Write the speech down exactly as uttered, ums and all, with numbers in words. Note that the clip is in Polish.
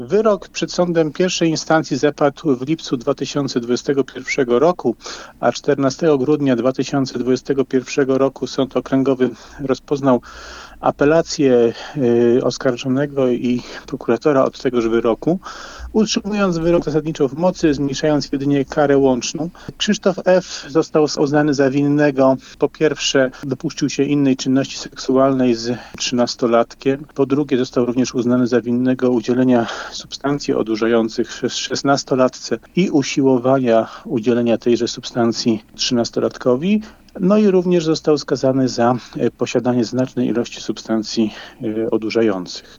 Wyrok przed sądem pierwszej instancji zapadł w lipcu dwa tysiące dwudziestego pierwszego roku, a czternastego grudnia dwa tysiące dwudziestego pierwszego roku Sąd Okręgowy rozpoznał apelację y, oskarżonego i prokuratora od tegoż wyroku, utrzymując wyrok zasadniczo w mocy, zmniejszając jedynie karę łączną. Krzysztof F. został uznany za winnego. Po pierwsze, dopuścił się innej czynności seksualnej z trzynastolatkiem. Po drugie, został również uznany za winnego udzielenia substancji odurzających szesnastolatce i usiłowania udzielenia tejże substancji trzynastolatkowi. No i również został skazany za posiadanie znacznej ilości substancji odurzających.